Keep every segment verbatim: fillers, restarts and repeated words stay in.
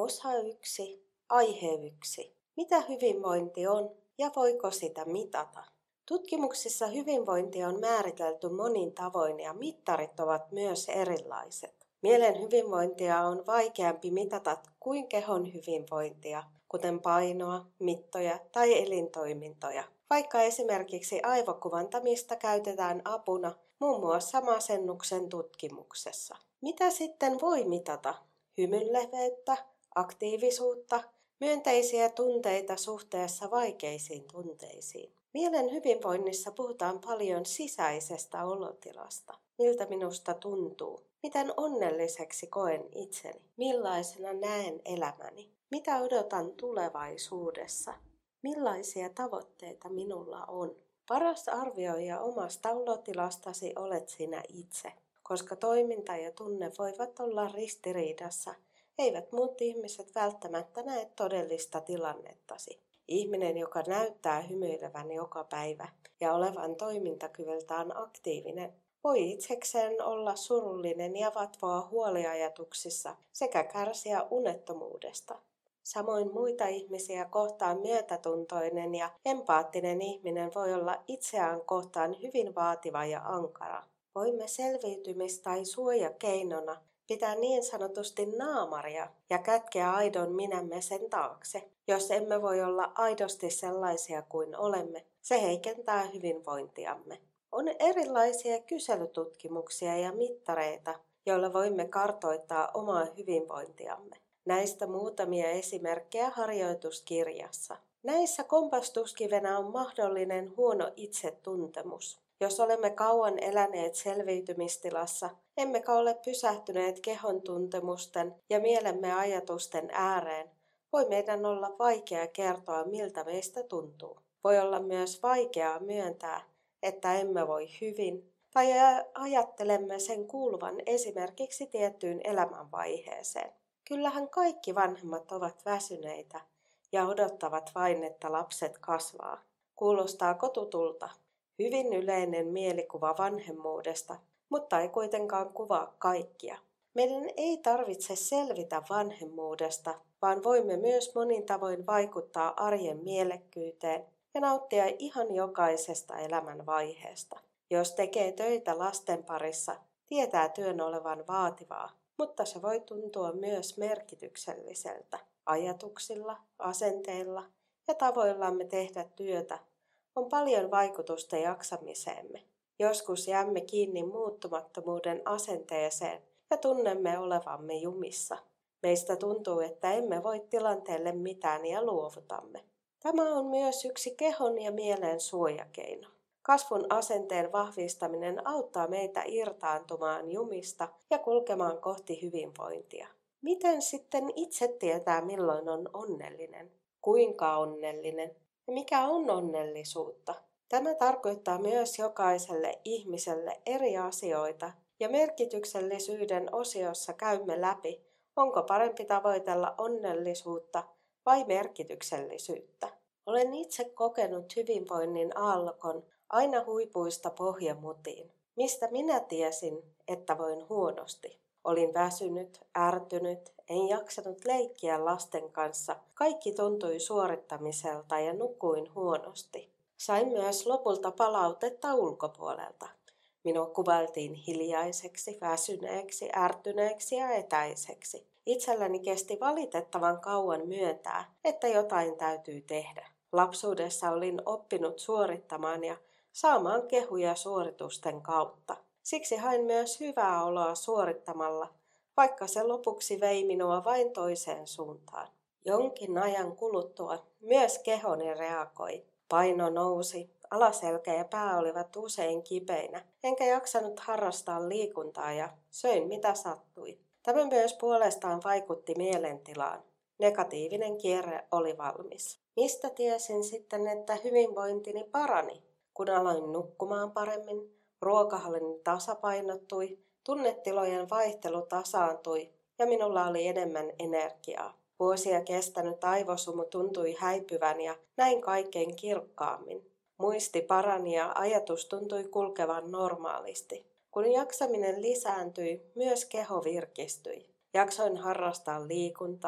Osa yksi, aihe yksi. Mitä hyvinvointi on ja voiko sitä mitata? Tutkimuksissa hyvinvointi on määritelty monin tavoin ja mittarit ovat myös erilaiset. Mielen hyvinvointia on vaikeampi mitata kuin kehon hyvinvointia, kuten painoa, mittoja tai elintoimintoja. Vaikka esimerkiksi aivokuvantamista käytetään apuna muun muassa masennuksen tutkimuksessa. Mitä sitten voi mitata? Hymyn leveyttä, aktiivisuutta, myönteisiä tunteita suhteessa vaikeisiin tunteisiin. Mielen hyvinvoinnissa puhutaan paljon sisäisestä olotilasta. Miltä minusta tuntuu? Miten onnelliseksi koen itseni? Millaisena näen elämäni? Mitä odotan tulevaisuudessa? Millaisia tavoitteita minulla on? Paras arvioija omasta olotilastasi olet sinä itse, koska toiminta ja tunne voivat olla ristiriidassa, eivät muut ihmiset välttämättä näe todellista tilannettasi. Ihminen, joka näyttää hymyilevän joka päivä ja olevan toimintakyvyltään aktiivinen, voi itsekseen olla surullinen ja vatvoa huoliajatuksissa sekä kärsiä unettomuudesta. Samoin muita ihmisiä kohtaan myötätuntoinen ja empaattinen ihminen voi olla itseään kohtaan hyvin vaativa ja ankara. Voimme selviytymis- tai suojakeinona pitää niin sanotusti naamaria ja kätkeä aidon minämme sen taakse. Jos emme voi olla aidosti sellaisia kuin olemme, se heikentää hyvinvointiamme. On erilaisia kyselytutkimuksia ja mittareita, joilla voimme kartoittaa omaa hyvinvointiamme. Näistä muutamia esimerkkejä harjoituskirjassa. Näissä kompastuskivenä on mahdollinen huono itsetuntemus. Jos olemme kauan eläneet selviytymistilassa, emmekä ole pysähtyneet kehon tuntemusten ja mielemme ajatusten ääreen, voi meidän olla vaikea kertoa, miltä meistä tuntuu. Voi olla myös vaikeaa myöntää, että emme voi hyvin, tai ajattelemme sen kuuluvan esimerkiksi tiettyyn elämänvaiheeseen. Kyllähän kaikki vanhemmat ovat väsyneitä ja odottavat vain, että lapset kasvaa. Kuulostaako tutulta? Hyvin yleinen mielikuva vanhemmuudesta, mutta ei kuitenkaan kuvaa kaikkia. Meidän ei tarvitse selvitä vanhemmuudesta, vaan voimme myös monin tavoin vaikuttaa arjen mielekkyyteen ja nauttia ihan jokaisesta elämän vaiheesta. Jos tekee töitä lasten parissa, tietää työn olevan vaativaa, mutta se voi tuntua myös merkitykselliseltä. Ajatuksilla, asenteilla ja tavoillamme tehdä työtä on paljon vaikutusta jaksamiseemme. Joskus jäämme kiinni muuttumattomuuden asenteeseen ja tunnemme olevamme jumissa. Meistä tuntuu, että emme voi tilanteelle mitään ja luovutamme. Tämä on myös yksi kehon ja mielen suojakeino. Kasvun asenteen vahvistaminen auttaa meitä irtaantumaan jumista ja kulkemaan kohti hyvinvointia. Miten sitten itse tietää, milloin on onnellinen? Kuinka onnellinen? Ja mikä on onnellisuutta? Tämä tarkoittaa myös jokaiselle ihmiselle eri asioita, ja merkityksellisyyden osiossa käymme läpi, onko parempi tavoitella onnellisuutta vai merkityksellisyyttä. Olen itse kokenut hyvinvoinnin aallokon aina huipuista pohjamutiin. Mistä minä tiesin, että voin huonosti? Olin väsynyt, ärtynyt, en jaksanut leikkiä lasten kanssa. Kaikki tuntui suorittamiselta ja nukuin huonosti. Sain myös lopulta palautetta ulkopuolelta. Minua kuvailtiin hiljaiseksi, väsyneeksi, ärtyneeksi ja etäiseksi. Itselläni kesti valitettavan kauan myöntää, että jotain täytyy tehdä. Lapsuudessa olin oppinut suorittamaan ja saamaan kehuja suoritusten kautta. Siksi hain myös hyvää oloa suorittamalla, vaikka se lopuksi vei minua vain toiseen suuntaan. Jonkin ajan kuluttua myös kehoni reagoi. Paino nousi, alaselkä ja pää olivat usein kipeinä, enkä jaksanut harrastaa liikuntaa ja söin mitä sattui. Tämä myös puolestaan vaikutti mielentilaan. Negatiivinen kierre oli valmis. Mistä tiesin sitten, että hyvinvointini parani? Kun aloin nukkumaan paremmin, ruokahallini tasapainottui, tunnetilojen vaihtelu tasaantui ja minulla oli enemmän energiaa. Vuosia kestänyt aivosumu tuntui häipyvän ja näin kaikkein kirkkaammin. Muisti parani ja ajatus tuntui kulkevan normaalisti. Kun jaksaminen lisääntyi, myös keho virkistyi. Jaksoin harrastaa liikuntaa,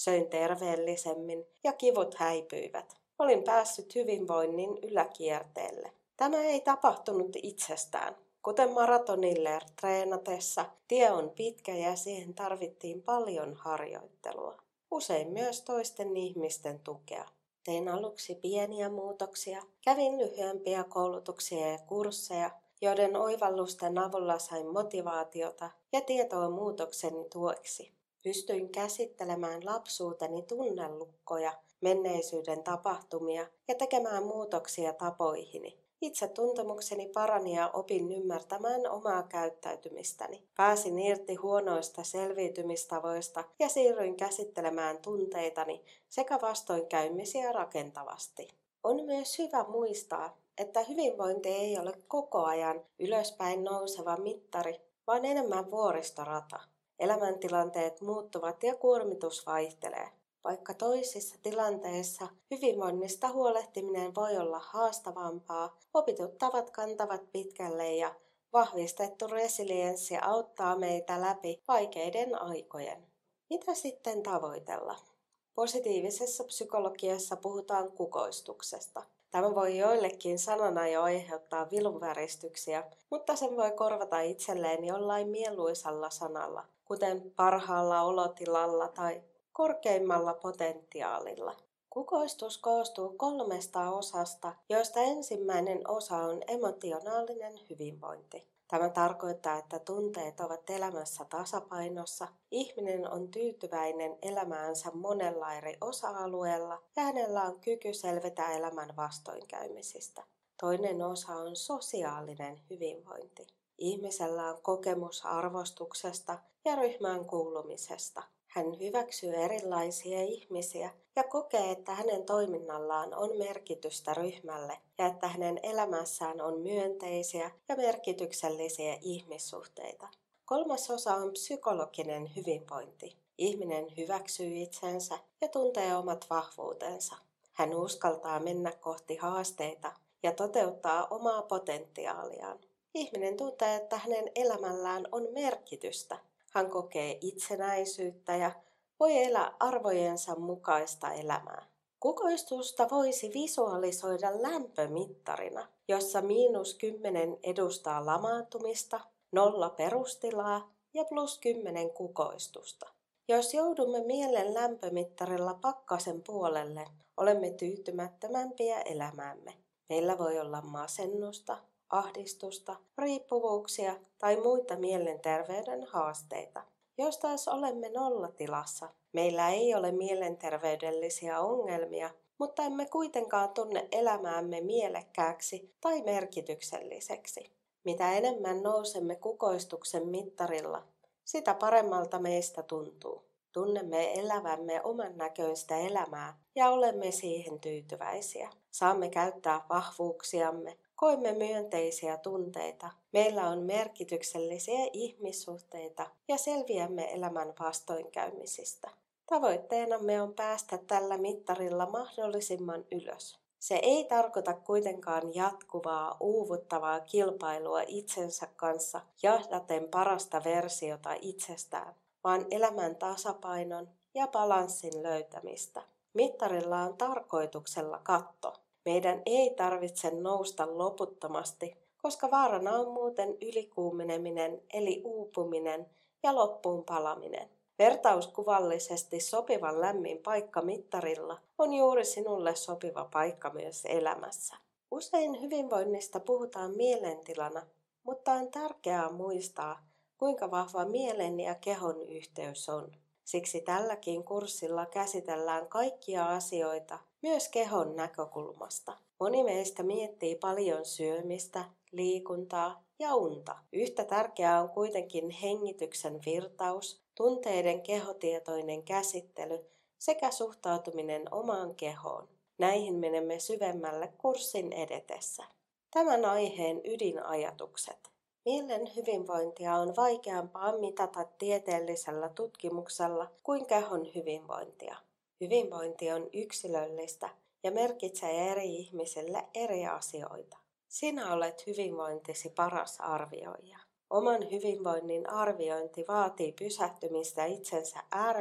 söin terveellisemmin ja kivut häipyivät. Olin päässyt hyvinvoinnin yläkierteelle. Tämä ei tapahtunut itsestään. Kuten maratonille treenatessa, tie on pitkä ja siihen tarvittiin paljon harjoittelua. Usein myös toisten ihmisten tukea. Tein aluksi pieniä muutoksia, kävin lyhyempiä koulutuksia ja kursseja, joiden oivallusten avulla sain motivaatiota ja tietoa muutokseni tueksi. Pystyin käsittelemään lapsuuteni tunnelukkoja, menneisyyden tapahtumia ja tekemään muutoksia tapoihini. Itsetuntemukseni parani ja opin ymmärtämään omaa käyttäytymistäni. Pääsin irti huonoista selviytymistavoista ja siirryin käsittelemään tunteitani sekä vastoinkäymisiä rakentavasti. On myös hyvä muistaa, että hyvinvointi ei ole koko ajan ylöspäin nouseva mittari, vaan enemmän vuoristorata. Elämäntilanteet muuttuvat ja kuormitus vaihtelee. Vaikka toisissa tilanteissa hyvinvoinnista huolehtiminen voi olla haastavampaa, opitut tavat kantavat pitkälle ja vahvistettu resilienssi auttaa meitä läpi vaikeiden aikojen. Mitä sitten tavoitella? Positiivisessa psykologiassa puhutaan kukoistuksesta. Tämä voi joillekin sanana jo aiheuttaa vilunväristyksiä, mutta sen voi korvata itselleen jollain mieluisalla sanalla, kuten parhaalla olotilalla tai korkeimmalla potentiaalilla. Kukoistus koostuu kolmesta osasta, joista ensimmäinen osa on emotionaalinen hyvinvointi. Tämä tarkoittaa, että tunteet ovat elämässä tasapainossa, ihminen on tyytyväinen elämäänsä monella eri osa-alueella ja hänellä on kyky selvitä elämän vastoinkäymisistä. Toinen osa on sosiaalinen hyvinvointi. Ihmisellä on kokemus arvostuksesta ja ryhmään kuulumisesta. Hän hyväksyy erilaisia ihmisiä ja kokee, että hänen toiminnallaan on merkitystä ryhmälle ja että hänen elämässään on myönteisiä ja merkityksellisiä ihmissuhteita. Kolmas osa on psykologinen hyvinvointi. Ihminen hyväksyy itsensä ja tuntee omat vahvuutensa. Hän uskaltaa mennä kohti haasteita ja toteuttaa omaa potentiaaliaan. Ihminen tuntee, että hänen elämällään on merkitystä. Hän kokee itsenäisyyttä ja voi elää arvojensa mukaista elämää. Kukoistusta voisi visualisoida lämpömittarina, jossa miinus kymmenen edustaa lamaantumista, nolla perustilaa ja plus kymmenen kukoistusta. Jos joudumme mielen lämpömittarilla pakkasen puolelle, olemme tyytymättömämpiä elämäämme. Meillä voi olla masennusta, ahdistusta, riippuvuuksia tai muita mielenterveyden haasteita. Jos taas olemme nollatilassa, meillä ei ole mielenterveydellisiä ongelmia, mutta emme kuitenkaan tunne elämäämme mielekkääksi tai merkitykselliseksi. Mitä enemmän nousemme kukoistuksen mittarilla, sitä paremmalta meistä tuntuu. Tunnemme elävämme oman näköistä elämää ja olemme siihen tyytyväisiä. Saamme käyttää vahvuuksiamme. Koemme myönteisiä tunteita, meillä on merkityksellisiä ihmissuhteita ja selviämme elämän vastoinkäymisistä. Tavoitteenamme on päästä tällä mittarilla mahdollisimman ylös. Se ei tarkoita kuitenkaan jatkuvaa, uuvuttavaa kilpailua itsensä kanssa jahdaten parasta versiota itsestään, vaan elämän tasapainon ja balanssin löytämistä. Mittarilla on tarkoituksella katto. Meidän ei tarvitse nousta loputtomasti, koska vaarana on muuten ylikuumeneminen eli uupuminen ja loppuun palaminen. Vertauskuvallisesti sopivan lämmin paikka mittarilla on juuri sinulle sopiva paikka myös elämässä. Usein hyvinvoinnista puhutaan mielentilana, mutta on tärkeää muistaa, kuinka vahva mielen ja kehon yhteys on. Siksi tälläkin kurssilla käsitellään kaikkia asioita, myös kehon näkökulmasta. Moni meistä miettii paljon syömistä, liikuntaa ja unta. Yhtä tärkeää on kuitenkin hengityksen virtaus, tunteiden kehotietoinen käsittely sekä suhtautuminen omaan kehoon. Näihin menemme syvemmälle kurssin edetessä. Tämän aiheen ydinajatukset. Mielen hyvinvointia on vaikeampaa mitata tieteellisellä tutkimuksella kuin kehon hyvinvointia. Hyvinvointi on yksilöllistä ja merkitsee eri ihmisille eri asioita. Sinä olet hyvinvointisi paras arvioija. Oman hyvinvoinnin arviointi vaatii pysähtymistä itsensä äärelle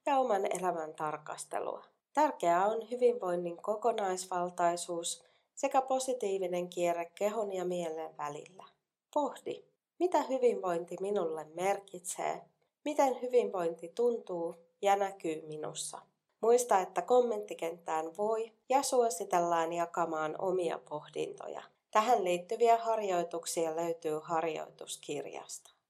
ja oman elämän tarkastelua. Tärkeää on hyvinvoinnin kokonaisvaltaisuus sekä positiivinen kierre kehon ja mielen välillä. Pohdi, mitä hyvinvointi minulle merkitsee, miten hyvinvointi tuntuu ja näkyy minussa. Muista, että kommenttikenttään voi ja suositellaan jakamaan omia pohdintoja. Tähän liittyviä harjoituksia löytyy harjoituskirjasta.